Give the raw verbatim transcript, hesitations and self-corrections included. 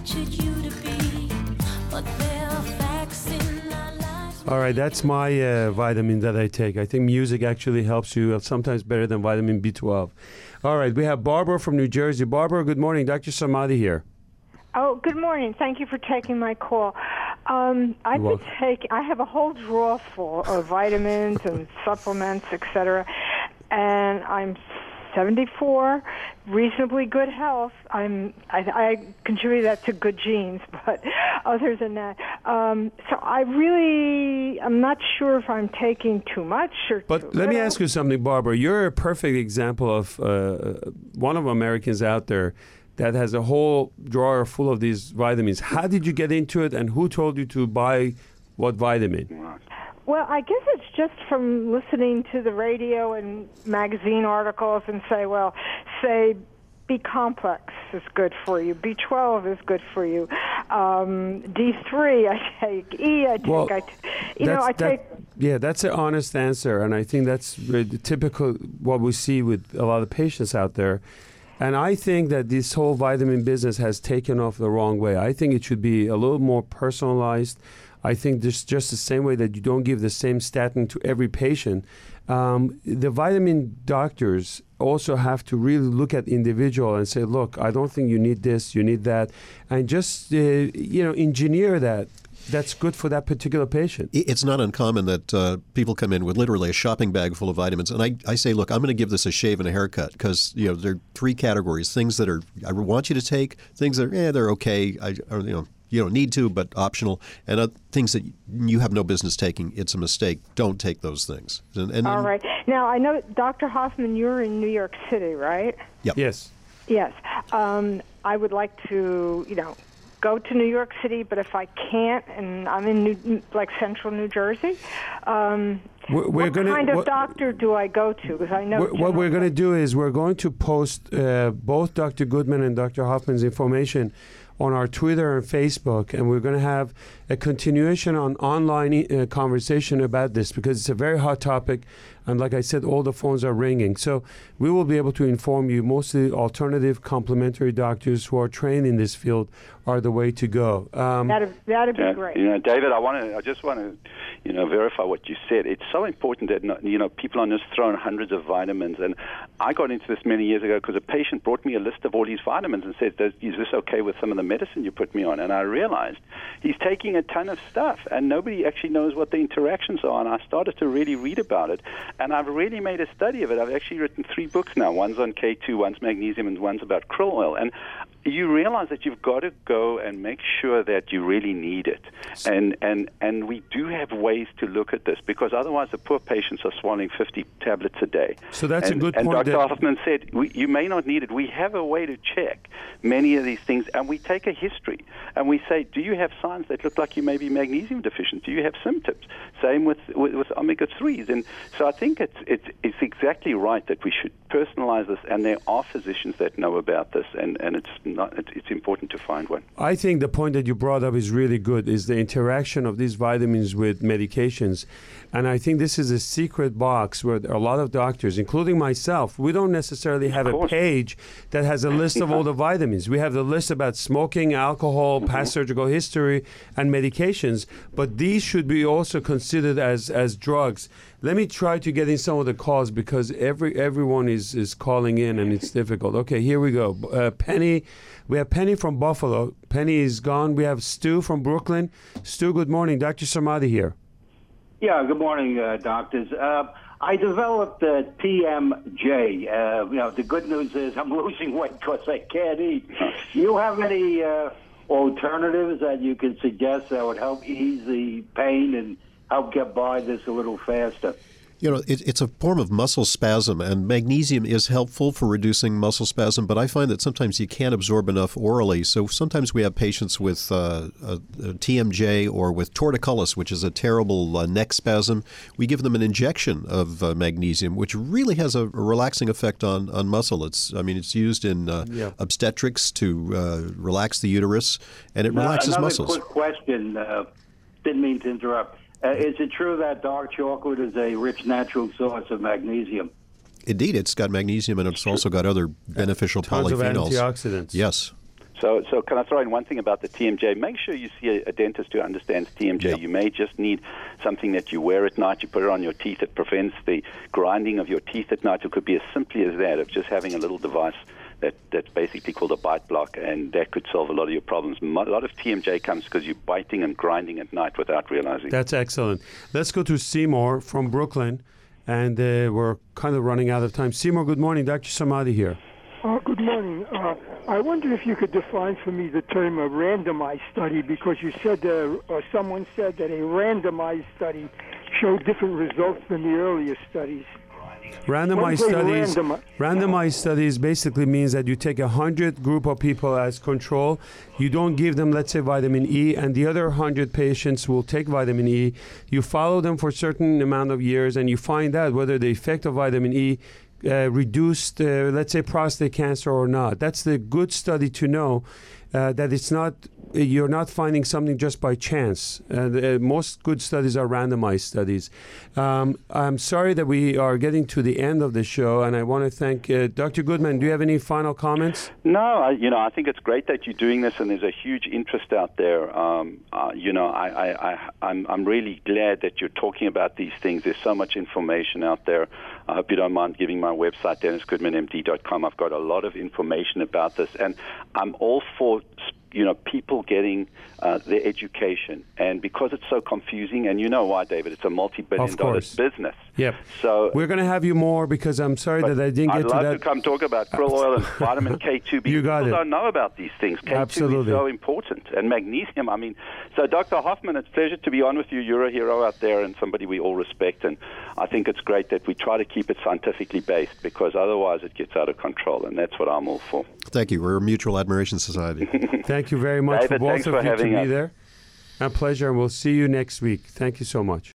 pictured you to be, but there are facts in our lives. All right, that's my uh, vitamin that I take. I think music actually helps you, uh, sometimes better than vitamin B twelve. All right, we have Barbara from New Jersey. Barbara, good morning. Doctor Sarmadi here. Oh, good morning. Thank you for taking my call. Um, I've You're been welcome. taking. I have a whole drawer full of vitamins and supplements, et cetera. And I'm seventy-four, reasonably good health. I'm. I, I contribute that to good genes, but other than that, um, so I really, I'm not sure if I'm taking too much or. But too let me little. ask you something, Barbara. You're a perfect example of uh, one of Americans out there that has a whole drawer full of these vitamins. How did you get into it, and who told you to buy what vitamin? Well, I guess it's just from listening to the radio and magazine articles and say, well, say B complex is good for you, B twelve is good for you, um, D three I take, E I take, Well, I t- you know, I that- take. Yeah, that's an honest answer, and I think that's really typical what we see with a lot of patients out there. And I think that this whole vitamin business has taken off the wrong way. I think it should be a little more personalized. I think this just the same way that you don't give the same statin to every patient. Um, the vitamin doctors also have to really look at individual and say, look, I don't think you need this, you need that, and just uh, you know engineer that. That's good for that particular patient. It's not uncommon that uh, people come in with literally a shopping bag full of vitamins, and I, I say, look, I'm going to give this a shave and a haircut because you know there are three categories: things that are I want you to take, things that are, yeah, they're okay, I, or, you know, you don't need to, but optional, and uh, things that you have no business taking. It's a mistake. Don't take those things. And, and All right. Now, I know, Doctor Hoffman, you're in New York City, right? Yep. Yes. Yes. Um, I would like to, you know, go to New York City, but if I can't, and I'm in New, like central New Jersey, um, We're, we're what gonna, kind of what, doctor do I go to? Because I know What, what we're going to do is we're going to post uh, both Doctor Goodman and Doctor Hoffman's information on our Twitter and Facebook, and we're going to have a continuation on online uh, conversation about this because it's a very hot topic, and like I said, all the phones are ringing. So we will be able to inform you. Mostly alternative complementary doctors who are trained in this field are the way to go. Um, That'd, that'd be Yeah, great. You know, David, I want to. I just want to, you know, verify what you said. It's so important that not, you know people aren't just thrown hundreds of vitamins. And I got into this many years ago because a patient brought me a list of all these vitamins and said, "Is this okay with some of the medicine you put me on?" And I realized he's taking a ton of stuff, and nobody actually knows what the interactions are. And I started to really read about it, and I've really made a study of it. I've actually written three books now. One's on K two, one's magnesium, and one's about krill oil. And you realize that you've got to go and make sure that you really need it. And, and, and we do have ways to look at this because otherwise the poor patients are swallowing fifty tablets a day. So that's and, a good and point. Doctor that- Hoffman said, we, you may not need it. We have a way to check many of these things, and we take a history. And we say, do you have signs that look like you may be magnesium deficient? Do you have symptoms? Same with, with, with omega threes. And so I think it's, it's, it's exactly right that we should personalize this, and there are physicians that know about this, and, and it's not it's, it's important to find one. I think the point that you brought up is really good, is the interaction of these vitamins with medications. And I think this is a secret box where a lot of doctors, including myself, we don't necessarily have a page that has a list of all the vitamins. We have the list about smoking, alcohol, Mm-hmm. past surgical history, and medications. But these should be also considered as, as drugs. Let me try to get in some of the calls because every everyone is, is calling in and it's difficult. Okay, here we go. Uh, Penny, we have Penny from Buffalo. Penny is gone. We have Stu from Brooklyn. Stu, good morning. Doctor Sarmadi here. Yeah, good morning, uh, doctors. Uh, I developed uh, T M J. Uh, you know, the good news is I'm losing weight because I can't eat. Do you have any uh, alternatives that you can suggest that would help ease the pain and help get by this a little faster? You know, it, it's a form of muscle spasm, and magnesium is helpful for reducing muscle spasm, but I find that sometimes you can't absorb enough orally. So sometimes we have patients with uh, a, a T M J or with torticollis, which is a terrible uh, neck spasm. We give them an injection of uh, magnesium, which really has a, a relaxing effect on, on muscle. It's, I mean, it's used in uh, Yeah. obstetrics to uh, relax the uterus, and it Now, relaxes another muscles. quick question. Uh, didn't mean to interrupt. Uh, is it true that dark chocolate is a rich natural source of magnesium? Indeed, it's got magnesium, and it's also got other beneficial Tons of polyphenols. antioxidants. Yes. So, so can I throw in one thing about the T M J? Make sure you see a, a dentist who understands T M J. Yep. You may just need something that you wear at night. You put it on your teeth. It prevents the grinding of your teeth at night. It could be as simply as that, of just having a little device that, that's basically called a bite block, and that could solve a lot of your problems. Mo- A lot of T M J comes because you're biting and grinding at night without realizing. That's excellent. Let's go to Seymour from Brooklyn, and uh, we're kind of running out of time. Seymour, good morning. Doctor Samadi here. Uh, good morning. Uh, I wonder if you could define for me the term a randomized study, because you said, uh, or someone said that a randomized study showed different results than the earlier studies. Randomized What studies. is a random- Randomized studies basically means that you take a hundred group of people as control. You don't give them, let's say, vitamin E, and the other hundred patients will take vitamin E. You follow them for a certain amount of years, and you find out whether the effect of vitamin E uh, reduced, uh, let's say, prostate cancer or not. That's the good study to know uh, that it's not. You're not finding something just by chance. Uh, the, most good studies are randomized studies. Um, I'm sorry that we are getting to the end of the show, and I want to thank uh, Doctor Goodman. Do you have any final comments? No, I, you know, I think it's great that you're doing this, and there's a huge interest out there. Um, uh, you know, I, I, I, I'm, I'm really glad that you're talking about these things. There's so much information out there. I hope you don't mind giving my website, dennis goodman m d dot com. I've got a lot of information about this, and I'm all for you know, people getting uh, their education. And because it's so confusing, and you know why, David, it's a multi-billion Of dollar course. business. Yep. So we're going to have you more, because I'm sorry that I didn't I'd get to love that. to come talk about krill oil and vitamin K two. Because You got people it. don't know about these things. K two Absolutely. is so important. And magnesium, I mean, so Doctor Hoffman, it's a pleasure to be on with you. You're a hero out there and somebody we all respect. And I think it's great that we try to keep it scientifically based, because otherwise it gets out of control. And that's what I'm all for. Thank you. We're a mutual admiration society. Thank you very much David, for both thanks of for you to having be us. there. A pleasure, and we'll see you next week. Thank you so much.